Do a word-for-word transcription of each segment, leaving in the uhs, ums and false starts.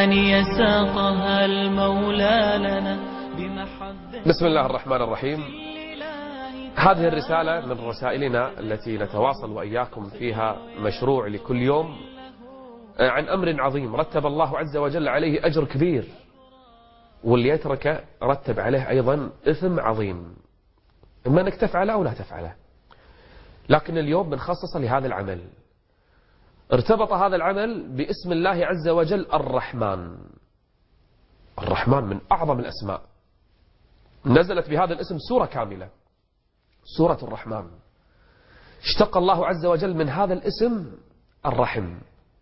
ثاني ساقها المولى لنا بمحبة. بسم الله الرحمن الرحيم. هذه الرسالة من رسائلنا التي نتواصل وإياكم فيها مشروع لكل يوم عن أمر عظيم رتب الله عز وجل عليه أجر كبير، واللي يترك رتب عليه أيضا إثم عظيم، إما أنك تفعله أو لا تفعله. لكن اليوم بنخصص لهذا العمل. ارتبط هذا العمل باسم الله عز وجل الرحمن. الرحمن من أعظم الأسماء، نزلت بهذا الاسم سورة كاملة، سورة الرحمن. اشتق الله عز وجل من هذا الاسم الرحم،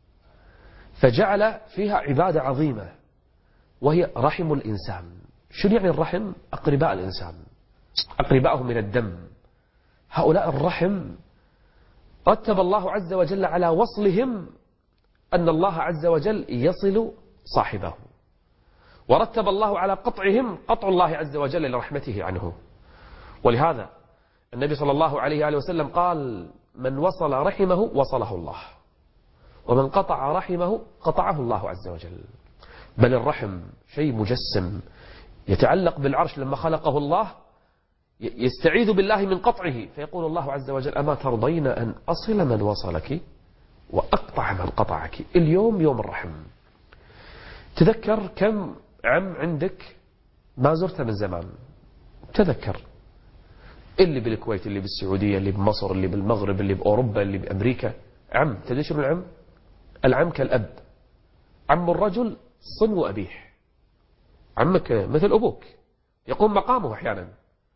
فجعل فيها عبادة عظيمة وهي رحم الإنسان. شو يعني الرحم؟ أقرباء الإنسان، أقرباءه من الدم. هؤلاء الرحم رتب الله عز وجل على وصلهم أن الله عز وجل يصل صاحبه، ورتب الله على قطعهم قطع الله عز وجل لرحمته عنه. ولهذا النبي صلى الله عليه وآله وسلم قال: من وصل رحمه وصله الله، ومن قطع رحمه قطعه الله عز وجل. بل الرحم شيء مجسم يتعلق بالعرش. لما خلقه الله يستعيذ بالله من قطعه، فيقول الله عز وجل: أما ترضين أن أصل من وصلك وأقطع من قطعك. اليوم يوم الرحم. تذكر كم عم عندك ما زرته من زمان. تذكر اللي بالكويت، اللي بالسعودية، اللي بمصر، اللي بالمغرب، اللي بأوروبا، اللي بأمريكا. عم، تدري شنو العم؟ العم كالأب. عم الرجل صنو أبيه. عمك مثل أبوك، يقوم مقامه أحيانا.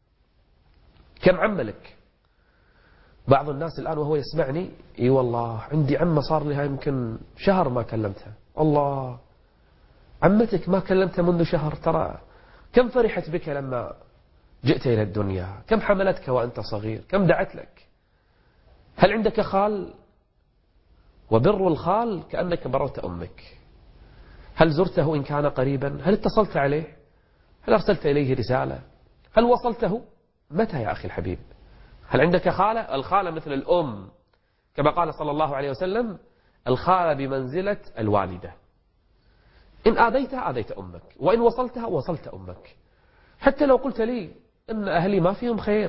كم عم لك؟ بعض الناس الآن وهو يسمعني: اي والله عندي عمة صار لها يمكن شهر ما كلمتها. الله، عمتك ما كلمتها منذ شهر، ترى كم فرحت بك لما جئت إلى الدنيا، كم حملتك وأنت صغير، كم دعت لك. هل عندك خال؟ وبر الخال كأنك بررت أمك. هل زرته إن كان قريبا؟ هل اتصلت عليه؟ هل أرسلت إليه رسالة؟ هل وصلته؟ متى يا أخي الحبيب؟ هل عندك خالة؟ الخالة مثل الأم، كما قال صلى الله عليه وسلم: الخالة بمنزلة الوالدة. إن آذيتها آذيت أمك، وإن وصلتها وصلت أمك. حتى لو قلت لي إن أهلي ما فيهم خير،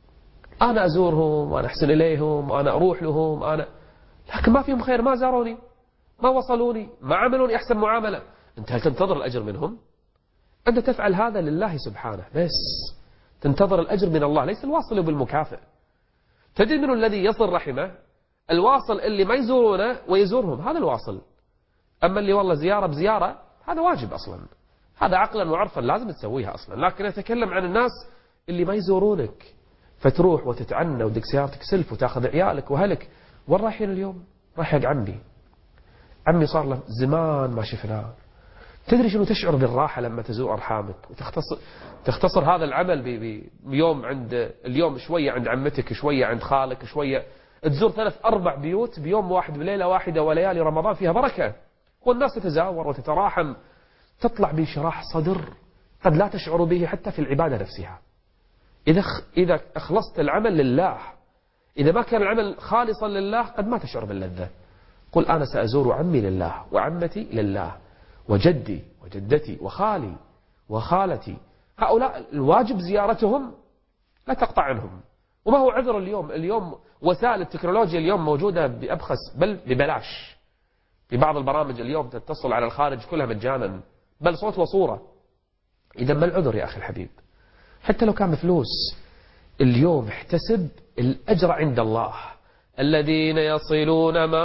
أنا أزورهم وأنا أحسن إليهم وأنا أروح لهم، أنا لكن ما فيهم خير، ما زاروني، ما وصلوني، ما عملوني أحسن معاملة. أنت هل تنتظر الأجر منهم؟ أنت تفعل هذا لله سبحانه بس، تنتظر الأجر من الله، ليس الواصل بالمكافئ. تدري من الذي يصل رحمه؟ الواصل اللي ما يزورونه ويزورهم، هذا الواصل. أما اللي والله زيارة بزيارة، هذا واجب أصلا، هذا عقلا وعرفا لازم تسويها أصلا. لكن أتكلم عن الناس اللي ما يزورونك، فتروح وتتعنى ودك سيارتك سلف وتاخذ عيالك وهلك. وين رايحين اليوم؟ رايح حق عمي. عمي صار له زمان ما شفناه. تدري شنو تشعر بالراحة لما تزور أرحامك وتختصر تختصر هذا العمل بيوم عند اليوم شوية عند عمتك، شوية عند خالك، شوية تزور ثلاث أربع بيوت بيوم واحد بليلة واحدة، وليالي رمضان فيها بركة، والناس تتزاور وتتراحم. تطلع بشراح صدر قد لا تشعر به حتى في العبادة نفسها. إذا إذا أخلصت العمل لله، إذا ما كان العمل خالصا لله قد ما تشعر باللذة. قل: أنا سأزور عمي لله، وعمتي لله، وجدي وجدتي وخالي وخالتي. هؤلاء الواجب زيارتهم، لا تقطع عنهم. وما هو عذر اليوم؟ اليوم وسائل التكنولوجيا اليوم موجودة بأبخس بل ببلاش. في بعض البرامج اليوم تتصل على الخارج كلها مجانا، بل صوت وصورة. إذا ما العذر يا أخي الحبيب؟ حتى لو كان بفلوس، اليوم احتسب الأجر عند الله. الذين يصلون ما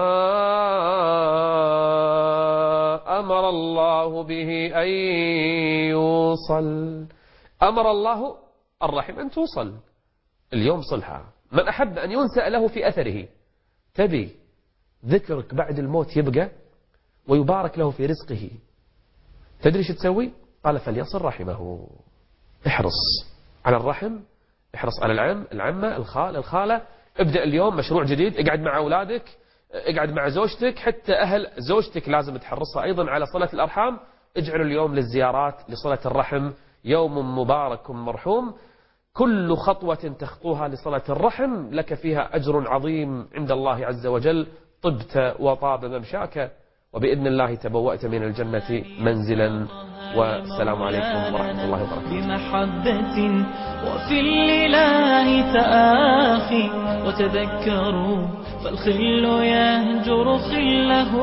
أمر الله به أن يوصل. أمر الله الرحم أن توصل، اليوم صلها. من أحب أن ينسأ له في أثره، تبي ذكرك بعد الموت يبقى ويبارك له في رزقه، تدري شو تسوي؟ قال: فليصل رحمه. احرص على الرحم، احرص على العم، العمة، الخال، الخالة. ابدأ اليوم مشروع جديد، اقعد مع أولادك، اقعد مع زوجتك، حتى أهل زوجتك لازم تحرصها أيضا على صلة الأرحام. اجعلوا اليوم للزيارات لصلة الرحم يوم مبارك مرحوم. كل خطوة تخطوها لصلة الرحم لك فيها أجر عظيم عند الله عز وجل. طبت وطاب ممشاك، وبإذن الله تبوأت من الجنة منزلا. والسلام عليكم ورحمة الله وبركاته. بمحبة وفي الإله تآخي وتذكروا فالخل يهجر خله.